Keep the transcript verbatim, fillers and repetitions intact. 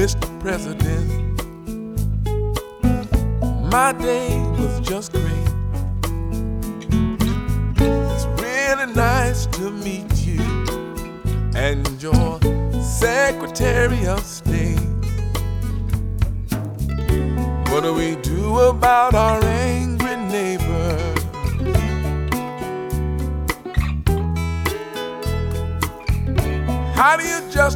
Mister President, my day was just great. It's really nice to meet you and your Secretary of State. What do we do about our angry neighbor? How do you just